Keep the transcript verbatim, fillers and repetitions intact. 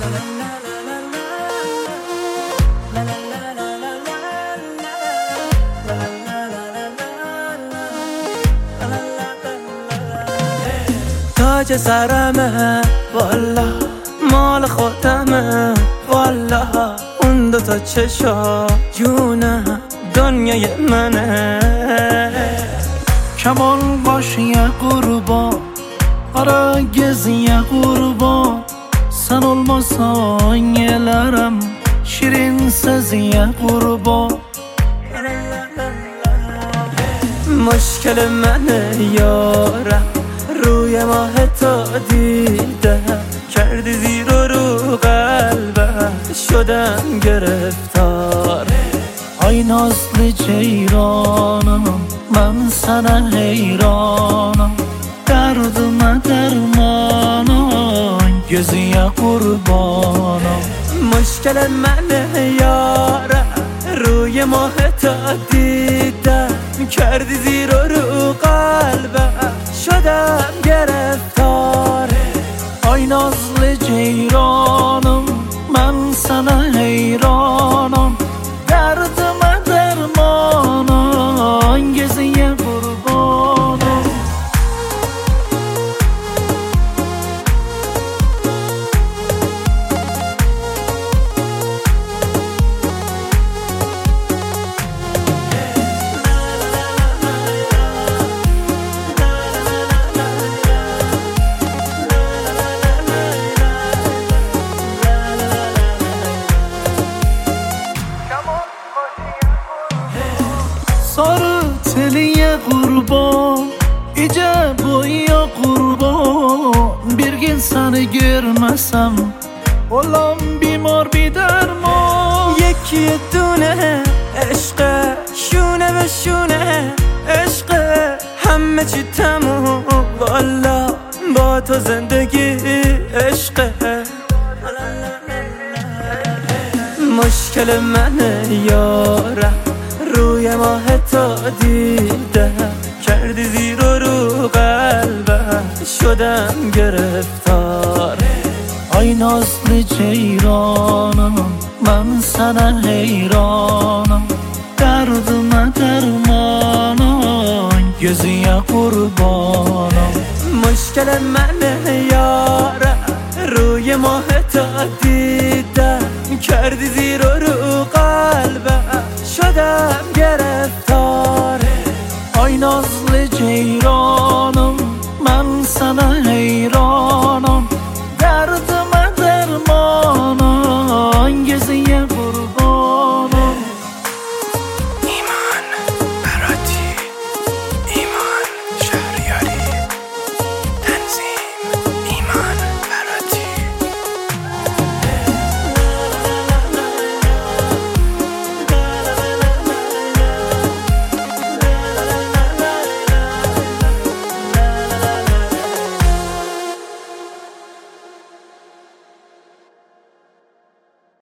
تاج سرمه والا، مال خودمه والا، اون دوتا چشا جونه دنیای منه. کمان باش یه قربان، ara geziye kurban. Sen olmasan yelerim, şirin seziye kurban. مشکل منه یارم، روی ماه تا دیده کردی زیر و رو قلبم، شدم گرفتار. Ay nazlı ceyranım, ben sana heyranım. Derdime dermanım, gözüye kurbanım. مشکل منه یارم، روی ماه تا دیدم کردی زیر و رو قلبم، شدم گرفتار. Ay nazlı ceyranım, ben sana heyranım. Derdime dermanım, gözüye kurbanım. Sarı teliye kurban, iyice boya kurban. Bir gün seni görmesem olam بیمار بی درمان. یکی دونه عشقه، شونه به شونه عشقه، همه چی تموم والا، با تو زندگی عشقه. مشکل منه یارم، روی ماه تا دیده کردی زیر و رو قلبم، شدم گرفتار. Ay nazlı ceyranım, ben sana heyranım. Derdime dermanım, gözüye kurbanım. مشکل منه یارم، روی ماه تا دیدم کردی زیر و رو قلبم، شدم گرفتار.